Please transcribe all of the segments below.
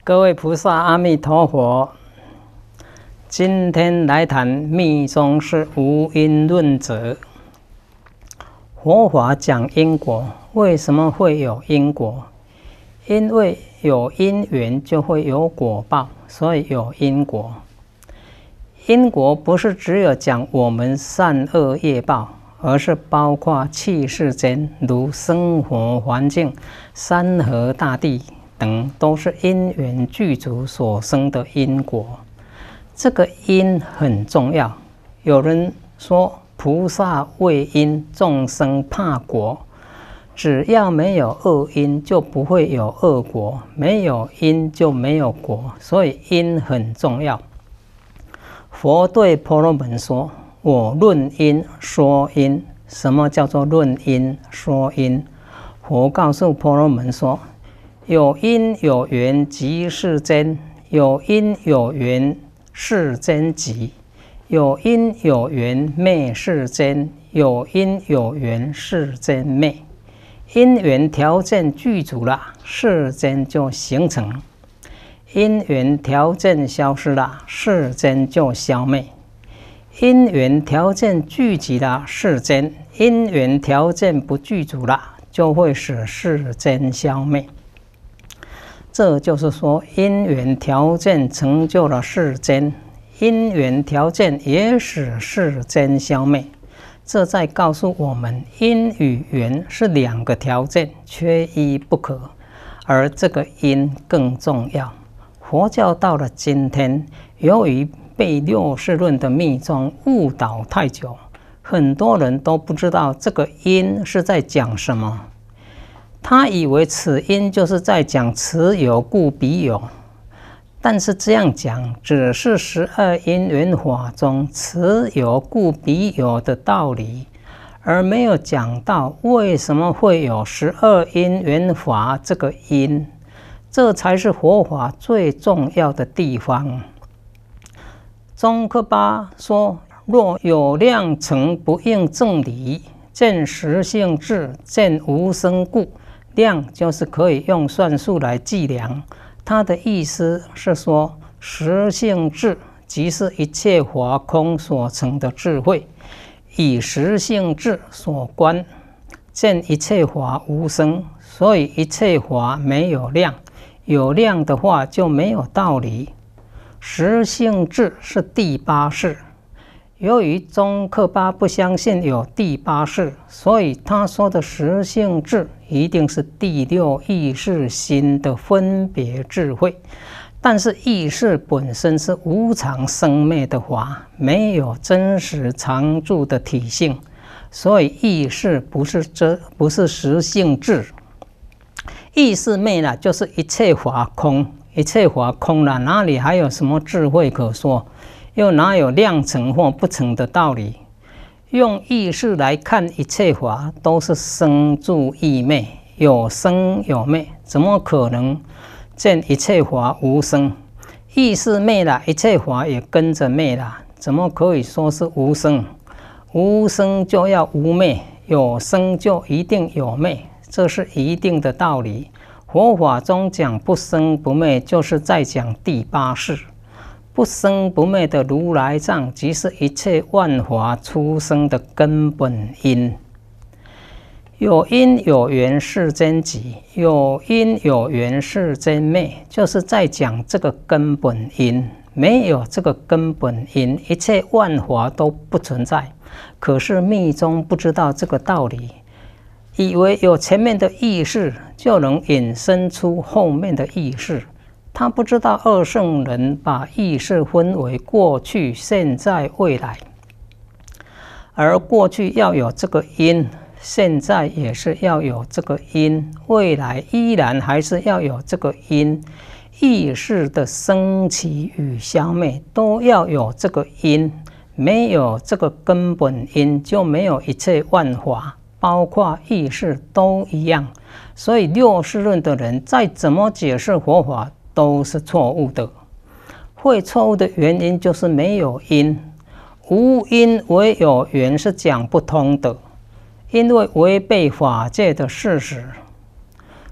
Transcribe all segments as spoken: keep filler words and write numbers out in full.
各位菩萨，阿弥陀佛。今天来谈密宗是无因论者。佛法讲因果，为什么会有因果？因为有因缘就会有果报，所以有因果。因果不是只有讲我们善恶业报，而是包括器世间，如生活环境、山河大地等，都是因缘具足所生的因果。这个因很重要。有人说菩萨畏因，众生怕果。只要没有恶因，就不会有恶果；没有因，就没有果。所以因很重要。佛对婆罗门说：“我论因说因。”什么叫做论因说因？佛告诉婆罗门说：“有因有缘即世间，有因有缘世间即；有因有缘昧世间，有因有缘世间昧。因缘条件具足了，世间就形成；因缘条件消失了，世间就消灭。因缘条件聚集了世间，因缘条件不具足了，就会使世间消灭。这就是说，因缘条件成就了世间，因缘条件也使世间消灭。这在告诉我们，因与缘是两个条件，缺一不可，而这个因更重要。佛教到了今天，由于被六世论的密宗误导太久，很多人都不知道这个因是在讲什么。他以为此因就是在讲此有故彼有，但是这样讲只是十二因缘法中此有故彼有的道理，而没有讲到为什么会有十二因缘法这个因，这才是佛法最重要的地方。宗喀巴说：“若有量层不应正理，见实性智，见无生故。”量就是可以用算术来计量。他的意思是说，实性智即是一切法空所成的智慧，以实性智所观，见一切法无生，所以一切法没有量。有量的话就没有道理。实性智是第八识。由于宗喀巴不相信有第八识，所以他说的实性智一定是第六意识心的分别智慧。但是意识本身是无常生灭的法，没有真实常住的体性，所以意识不是这不是实性智。意识灭了，就是一切法空，一切法空了，哪里还有什么智慧可说？又哪有量成或不成的道理？用意识来看一切法，都是生住异灭，有生有灭，怎么可能见一切法无生？意识灭了，一切法也跟着灭了，怎么可以说是无生？无生就要无灭，有生就一定有灭，这是一定的道理。佛法中讲不生不灭，就是在讲第八识。不生不灭的如来藏，即是一切万法出生的根本因。有因有缘世间即，有因有缘世间灭，就是在讲这个根本因。没有这个根本因，一切万法都不存在。可是密宗不知道这个道理，以为有前面的意识就能引申出后面的意识。他不知道二圣人把意识分为过去、现在、未来，而过去要有这个因，现在也是要有这个因，未来依然还是要有这个因。意识的升起与消灭都要有这个因，没有这个根本因，就没有一切万法，包括意识都一样。所以六世论的人再怎么解释佛法，都是错误的。会错误的原因就是没有因，无因唯有缘是讲不通的，因为违背法界的事实。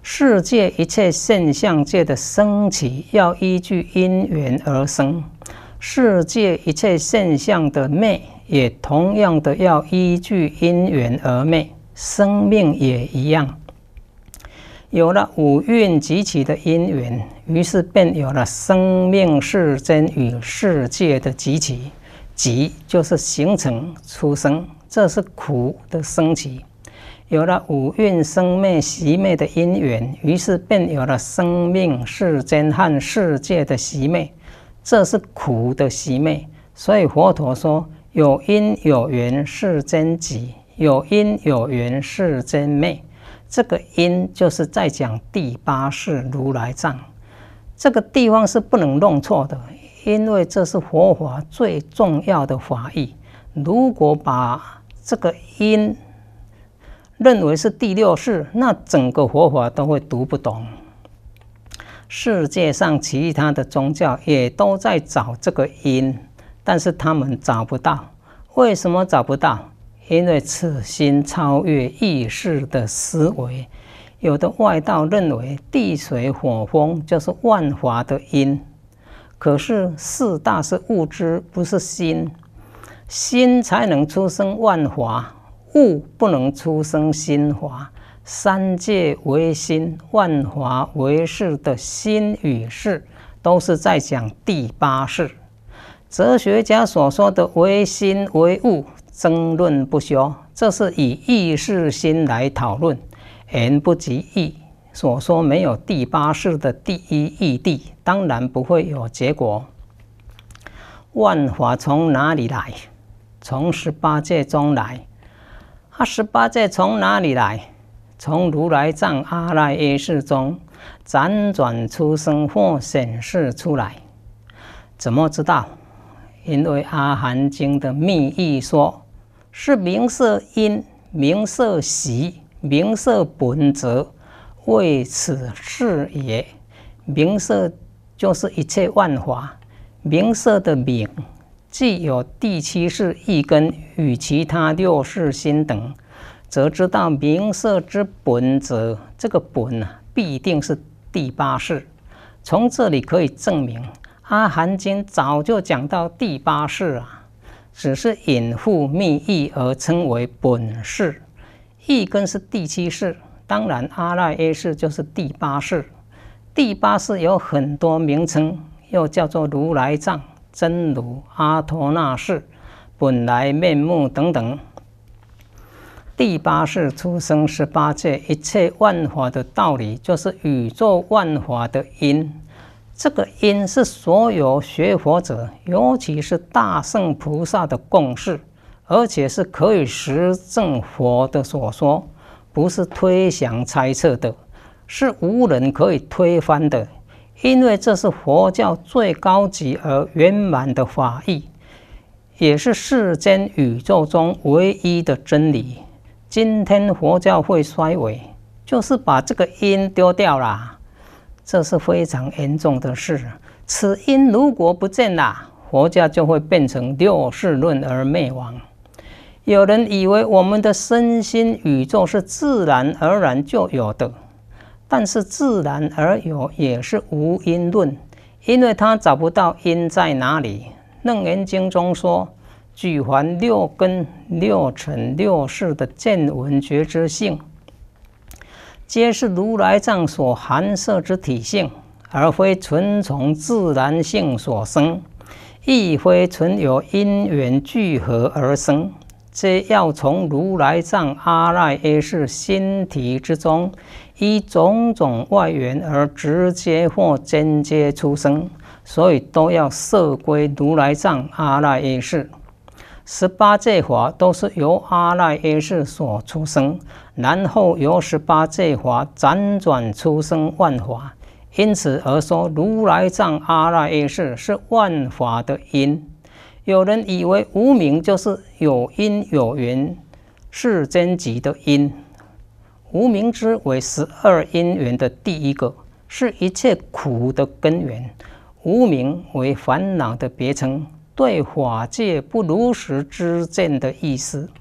世界一切现象界的升起，要依据因缘而生；世界一切现象的灭，也同样的要依据因缘而灭。生命也一样。有了五蕴集起的因缘，于是便有了生命世间与世界的集起。集就是形成、出生，这是苦的升起。有了五蕴生灭息灭的因缘，于是便有了生命世间和世界的息灭，这是苦的息灭。所以佛陀说：有因有缘世间集，有因有缘世间灭。这个因就是在讲第八世如来藏，这个地方是不能弄错的，因为这是佛法最重要的法义。如果把这个因认为是第六世，那整个佛法都会读不懂。世界上其他的宗教也都在找这个因，但是他们找不到。为什么找不到？因为此心超越意识的思维。有的外道认为地水火风就是万法的因，可是四大是物质，不是心，心才能出生万法，物不能出生心法。三界为心，万法为事的心与事，都是在讲第八世。哲学家所说的为心为物，争论不休，这是以意识心来讨论，言不及义。所说没有第八世的第一义谛，当然不会有结果。万法从哪里来？从十八界中来。啊，十八界从哪里来？从如来藏阿赖耶识中辗转出生或显示出来。怎么知道？因为阿含经的密意说，是名色因，名色习，名色本则，为此事也。名色就是一切万法，名色的名，既有第七世意根与其他六世心等，则知道名色之本则，这个本啊，必定是第八世。从这里可以证明，阿含经早就讲到第八世啊。只是隐覆密意而称为本世，意根是第七世，当然阿赖耶识就是第八世。第八世有很多名称，又叫做如来藏、真如、阿陀那世、本来面目等等。第八世出生十八界一切万法的道理，就是宇宙万法的因。这个因是所有学佛者，尤其是大圣菩萨的共识，而且是可以实证佛的所说，不是推想猜测的，是无人可以推翻的。因为这是佛教最高级而圆满的法义，也是世间宇宙中唯一的真理。今天佛教会衰微，就是把这个因丢掉了。这是非常严重的事。此因如果不见了，佛教就会变成六世论而灭亡。有人以为我们的身心宇宙是自然而然就有的，但是自然而有也是无因论，因为他找不到因在哪里。楞严经中说，举凡六根、六尘、六识的见闻觉知性，皆是如来藏所含摄之体性，而非纯从自然性所生，亦非纯有因缘聚合而生，皆要从如来藏阿赖耶识心体之中，依种种外缘而直接或间接出生，所以都要摄归如来藏阿赖耶识。十八界法都是由阿赖耶识所出生，然后由十八界法辗转出生万法，因此而说如来藏阿赖耶识是万法的因。有人以为无明就是有因有缘世间集的因，无明之为十二因缘的第一个，是一切苦的根源。无明为烦恼的别称，对法界不如实知见的意思。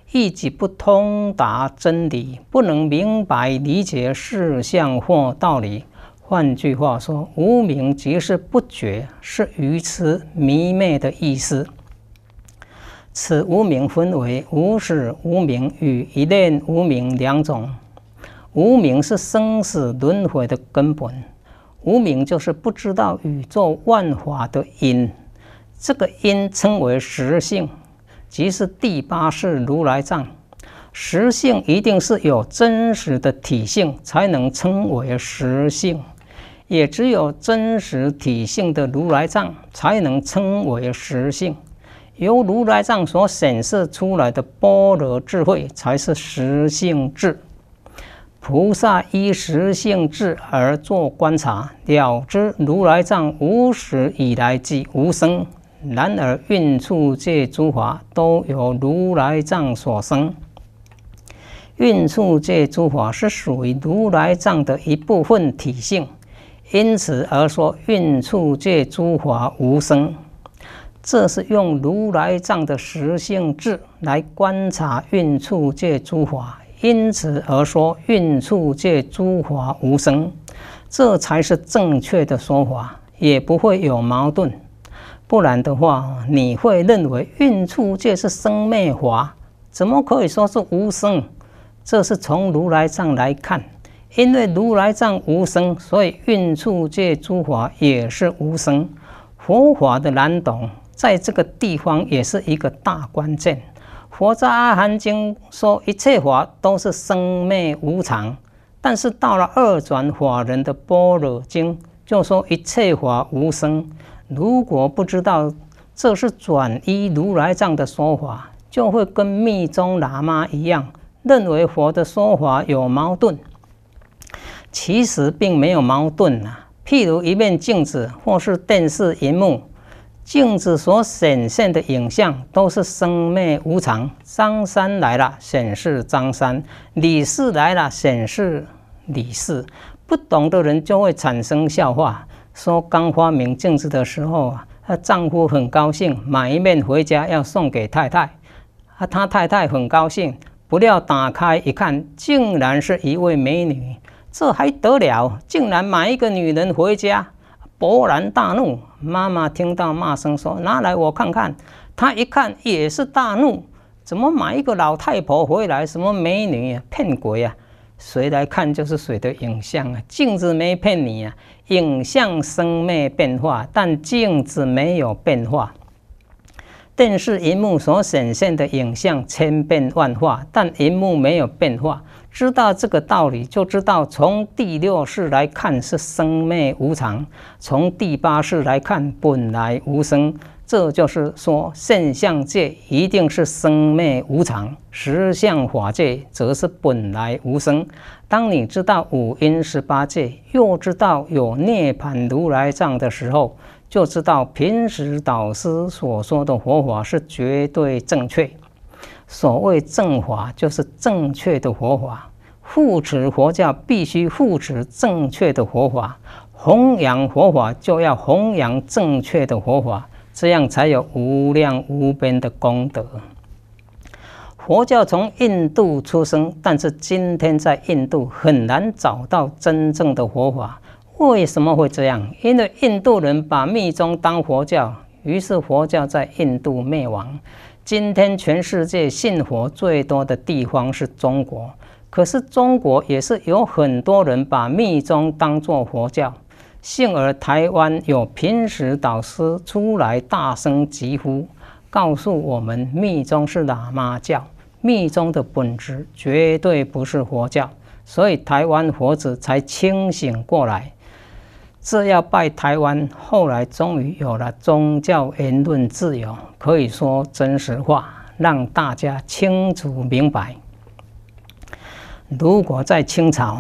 一己不通达真理，不能明白理解事相或道理。换句话说，无明即是不觉，是愚痴迷昧的意思。此无明分为无始无明与一念无明两种。无明是生死轮回的根本，无明就是不知道宇宙万法的因，这个因称为实性，即是第八世如来藏。实性一定是有真实的体性，才能称为实性，也只有真实体性的如来藏才能称为实性。由如来藏所显示出来的般若智慧才是实性智。菩萨依实性智而作观察，了知如来藏无始以来即无生，然而蕴处界诸法都由如来藏所生。蕴处界诸法是属于如来藏的一部分体性，因此而说蕴处界诸法无生。这是用如来藏的实性智来观察蕴处界诸法，因此而说蕴处界诸法无生，这才是正确的说法，也不会有矛盾。不然的话，你会认为蕴处界是生灭法，怎么可以说是无生？这是从如来藏来看，因为如来藏无生，所以蕴处界诸法也是无生。佛法的难懂，在这个地方也是一个大关键。佛在《阿含经》说一切法都是生灭无常，但是到了二转法人的《般若经》就说一切法无生。如果不知道这是转依如来藏的说法，就会跟密宗喇嘛一样，认为佛的说法有矛盾。其实并没有矛盾啊。譬如一面镜子或是电视荧幕，镜子所显现的影像都是生灭无常，张三来了显示张三，李四来了显示李四。不懂的人就会产生笑话，说刚发明镜子的时候啊，她丈夫很高兴，买一面回家要送给太太，啊，他太太很高兴，不料打开一看，竟然是一位美女，这还得了？竟然买一个女人回家！勃然大怒，妈妈听到骂声说：“拿来我看看。”她一看也是大怒，怎么买一个老太婆回来？什么美女啊，骗鬼啊！谁来看就是谁的影像啊，镜子没骗你啊，影像生灭变化，但镜子没有变化。电视荧幕所显现的影像千变万化，但荧幕没有变化。知道这个道理，就知道从第六世来看是生灭无常，从第八世来看本来无生。这就是说，现象界一定是生灭无常，实相法界则是本来无生。当你知道五阴十八界，又知道有涅槃如来藏的时候，就知道平时导师所说的佛法是绝对正确。所谓正法，就是正确的佛法。护持佛教必须护持正确的佛法，弘扬佛法就要弘扬正确的佛法，这样才有无量无边的功德。佛教从印度出生，但是今天在印度很难找到真正的佛法。为什么会这样？因为印度人把密宗当佛教，于是佛教在印度灭亡。今天全世界信佛最多的地方是中国，可是中国也是有很多人把密宗当作佛教。幸而台湾有平时导师出来大声疾呼，告诉我们密宗是喇嘛教，密宗的本质绝对不是佛教，所以台湾佛子才清醒过来。这要拜台湾，后来终于有了宗教言论自由，可以说真实话，让大家清楚明白。如果在清朝，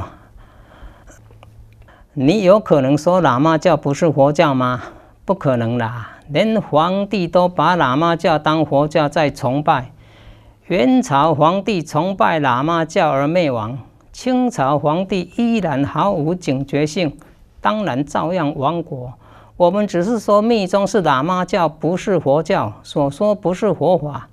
你有可能说喇嘛教不是佛教吗？不可能啦，连皇帝都把喇嘛教当佛教在崇拜。元朝皇帝崇拜喇嘛教而灭亡，清朝皇帝依然毫无警觉性，当然照样亡国。我们只是说密宗是喇嘛教，不是佛教，所说不是佛法。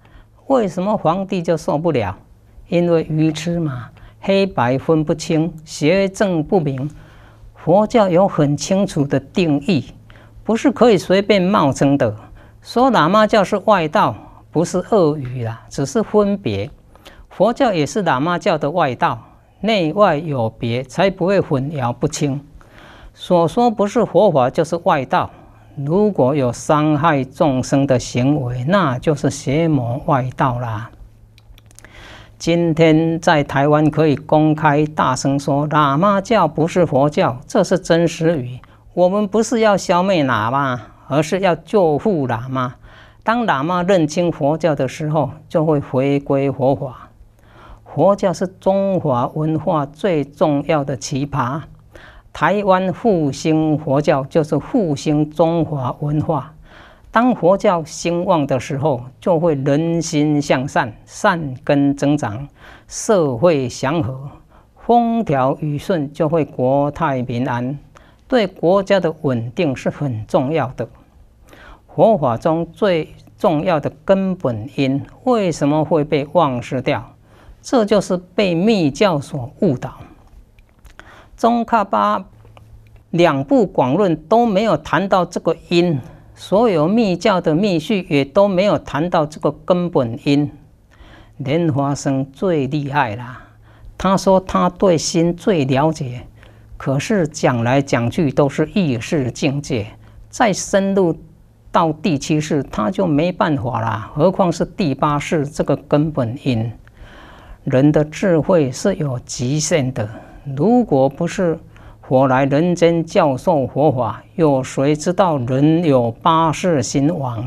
为什么皇帝就受不了？因为愚痴嘛，黑白分不清，邪正不明。佛教有很清楚的定义，不是可以随便冒称的。说喇嘛教是外道，不是恶语啦，只是分别。佛教也是喇嘛教的外道，内外有别，才不会混淆不清。所说不是佛法，就是外道。如果有伤害众生的行为，那就是邪魔外道啦。今天在台湾可以公开大声说喇嘛教不是佛教，这是真实语。我们不是要消灭喇嘛，而是要救护喇嘛。当喇嘛认清佛教的时候，就会回归佛法。佛教是中华文化最重要的奇葩。台湾复兴佛教就是复兴中华文化。当佛教兴旺的时候，就会人心向善，善根增长，社会祥和，风调雨顺，就会国泰民安。对国家的稳定是很重要的。佛法中最重要的根本因，为什么会被忘失掉？这就是被密教所误导。宗喀巴两部广论都没有谈到这个因，所有密教的密序也都没有谈到这个根本因。莲花生最厉害啦，他说他对心最了解，可是讲来讲去都是意识境界，再深入到第七世他就没办法啦，何况是第八世这个根本因。人的智慧是有极限的，如果不是佛来人间教授佛法，有谁知道人有八世心王？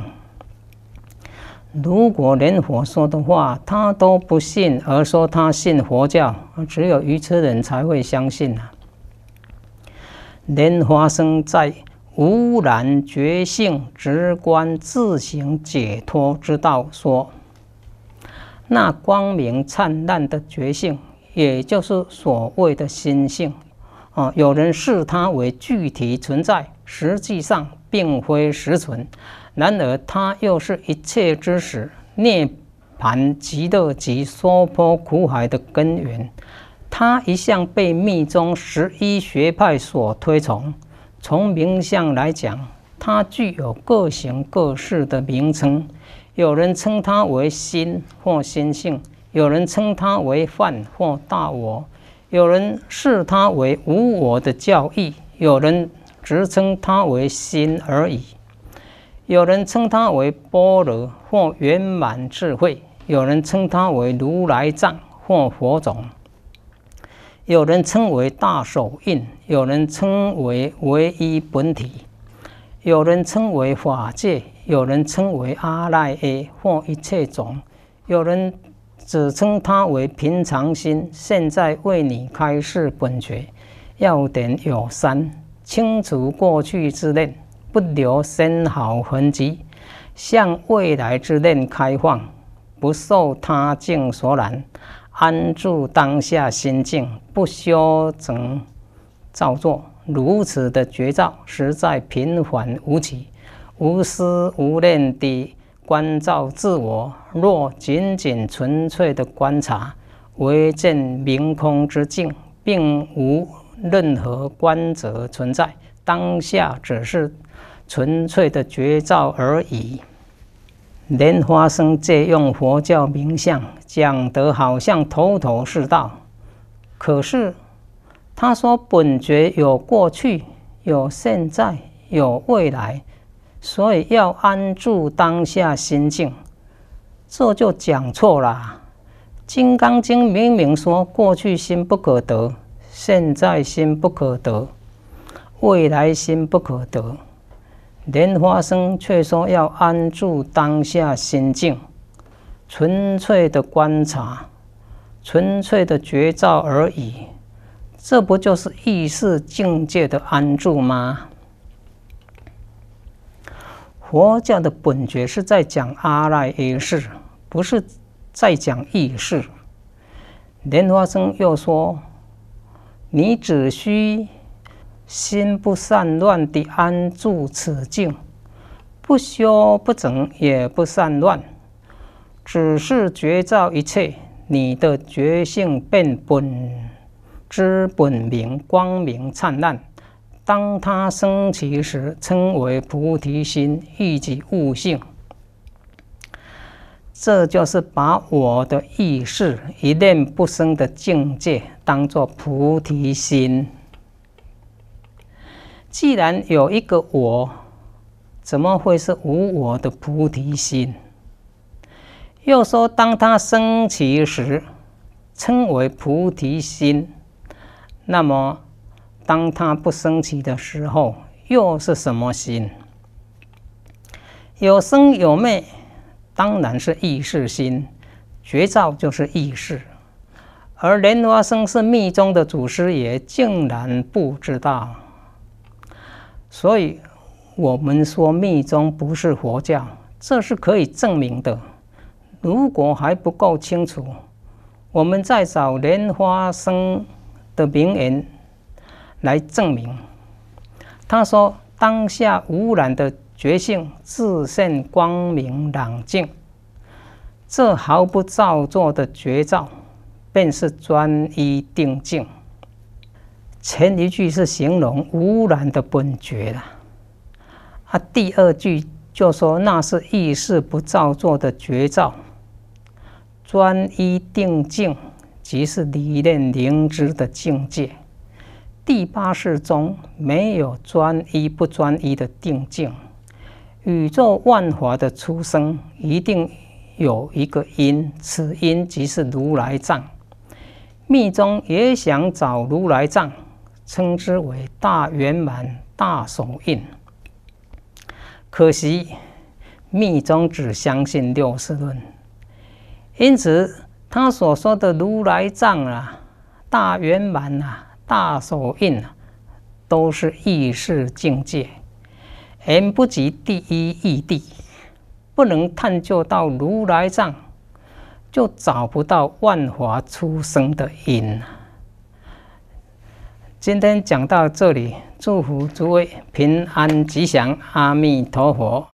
如果连佛说的话他都不信，而说他信佛教，只有愚痴人才会相信啊。莲花生在无染觉性直观自行解脱之道说，那光明灿烂的觉性，也就是所谓的心性。哦、有人视它为具体存在，实际上并非实存。然而它又是一切之始，涅槃极乐及娑婆苦海的根源。它一向被密宗十一学派所推崇。从名相来讲，它具有各形各式的名称。有人称它为心或心性，有人称它为梵或大我，有人视它为无我的教义，有人只称它为心而已，有人称它为般若或圆满智慧，有人称它为如来藏或佛种，有人称为大手印，有人称为唯一本体，有人称为法界，有人称为阿赖耶或一切种，有人只称它为平常心。现在为你开示本觉，要点有三：清除过去之念，不留丝毫痕迹；向未来之念开放，不受他境所染；安住当下心境，不修整造作。如此的觉照，实在平凡无奇，无思无念地关照自我。若仅仅纯粹的观察，唯见明空之境，并无任何观者存在，当下只是纯粹的觉照而已。莲花生借用佛教名相，讲得好像头头是道，可是他说本觉有过去，有现在，有未来，所以要安住当下心境，这就讲错了。金刚经明明说过去心不可得，现在心不可得，未来心不可得，莲花生却说要安住当下心境，纯粹的观察，纯粹的觉照而已。这不就是意识境界的安住吗？佛教的本觉是在讲阿赖耶识，不是在讲意识。莲花生又说，你只需心不散乱地安住此境，不修不整也不散乱， 只是觉照一切，你的觉性便本知本明，光明灿烂。当它升起时，称为菩提心，亦即悟性。这就是把我的意识一念不生的境界当作菩提心。既然有一个我，怎么会是无我的菩提心？又说当它升起时称为菩提心，那么当它不升起的时候又是什么心？有生有灭，当然是意识心，觉照就是意识。而莲花生是密宗的祖师爷，竟然不知道。所以我们说密宗不是佛教，这是可以证明的。如果还不够清楚，我们再找莲花生的名言来证明。他说：当下无染的觉性自现光明朗净，这毫不造作的觉照，便是专一定境。前一句是形容无染的本觉了，啊，第二句就说那是意识不造作的觉照。专一定境，即是理念灵知的境界。第八识中没有专一不专一的定境。宇宙万法的出生一定有一个因，此因即是如来藏。密宗也想找如来藏，称之为大圆满大手印。可惜密宗只相信六识论，因此他所说的如来藏啊、大圆满啊、大手印啊，都是意识境界，远不及第一义谛。不能探究到如来藏，就找不到万法出生的因。今天讲到这里，祝福诸位平安吉祥，阿弥陀佛。